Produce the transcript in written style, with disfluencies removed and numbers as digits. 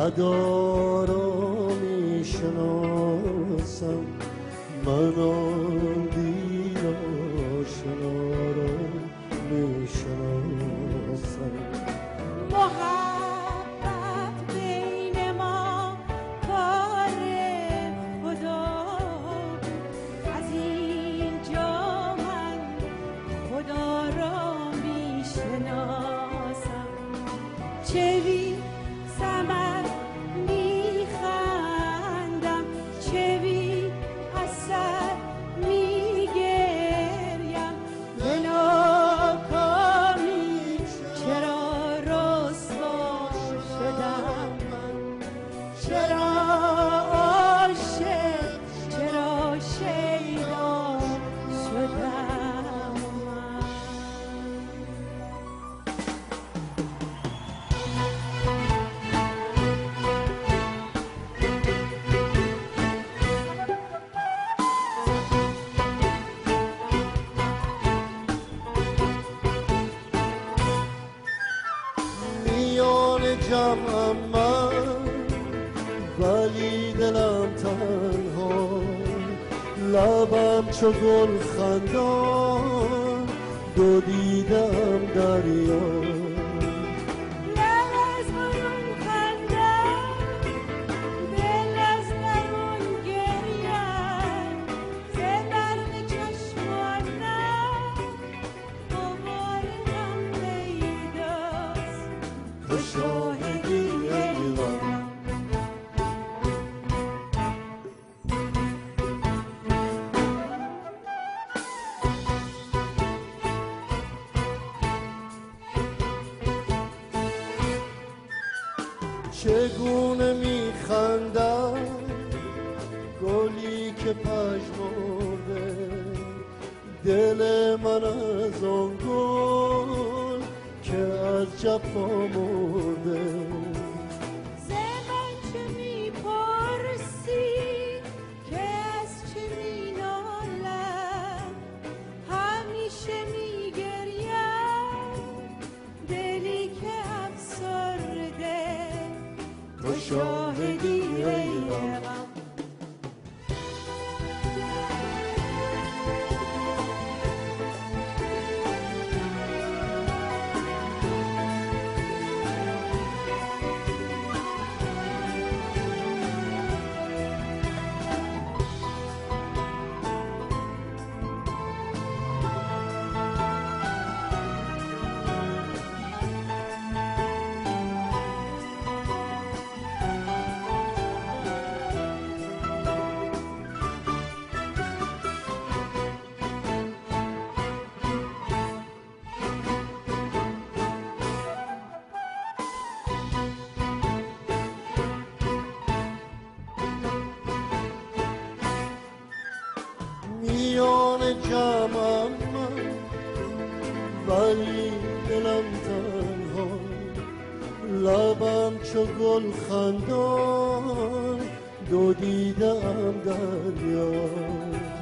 ادا را میشناسم، من آن دیر آشنا را میشناسم. محبت بین ما کار خدا، از اینجا من خدا را میشناسم. چه بی ثمر میخندم، چه بی اثر میگریم، به ناکامی چرا رسوا شدم من، چرا عاشق، چرا شیدا شدم من. میان جمعم من ولی دلم تنها، لبم چو گل خندان، دو دیدم دریا. لب از برون خندم، دل از درون گریم، ز برق چشمانم غبار غم پیداست، تو شاهدی ای غم. چگونه میخندم گلی که پژمرده، دل من از آن گل که از جفا مرده. ز من چه میپرسی که از چه مینالم، همیشه میگریم دلی که افسرده، تو شاهدی ای غم. میان جمعم من ولی دلم تنها، لبم چو گل خندان، دو دیدم دریا.